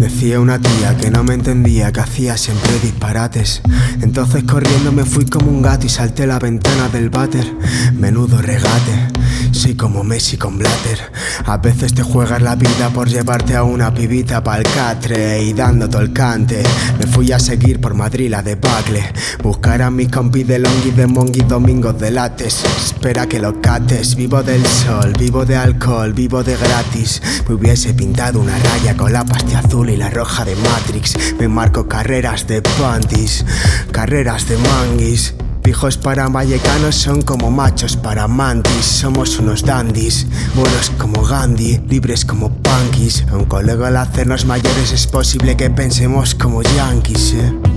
Decía una tía que no me entendía, que hacía siempre disparates. Entonces corriendo me fui como un gato y salté la ventana del váter. Menudo regate, soy como Messi con Blatter. A veces te juegas la vida por llevarte a una pibita pa'l catre y dando todo el cante. Me fui a seguir por Madrid la debacle, buscar a mis compis de Longhi, de Mongi, domingos de lates. Espera que lo cates, vivo del sol, vivo de alcohol, vivo de gratis. Me hubiese pintado una raya con la pastilla azul y la roja de Matrix. Me marco carreras de panties, carreras de manguis. Pijos para vallecanos son como machos para mantis. Somos unos dandies, buenos como Gandhi, libres como punkies. Aunque luego al hacernos mayores es posible que pensemos como yankees,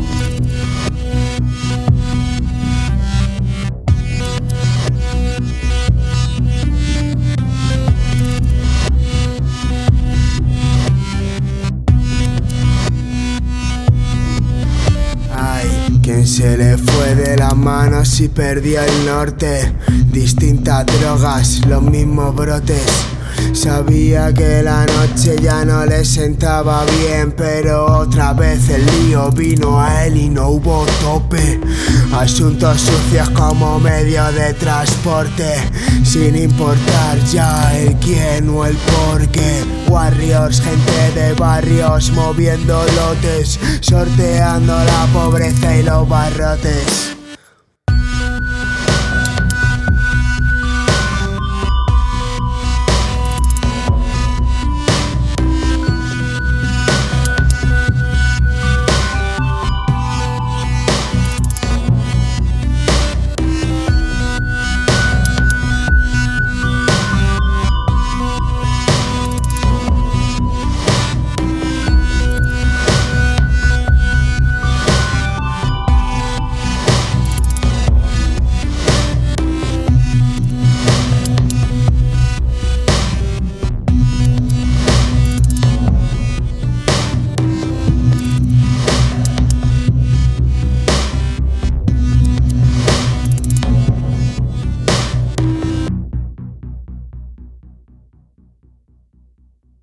¿Quién se le fue de las manos y perdió el norte? Distintas drogas, los mismos brotes. Sabía que la noche ya no le sentaba bien, pero otra vez el lío vino a él y no hubo tope. Asuntos sucios como medio de transporte, sin importar ya el quién o el por qué. Warriors, gente de barrios moviendo lotes, sorteando la pobreza y los barrotes.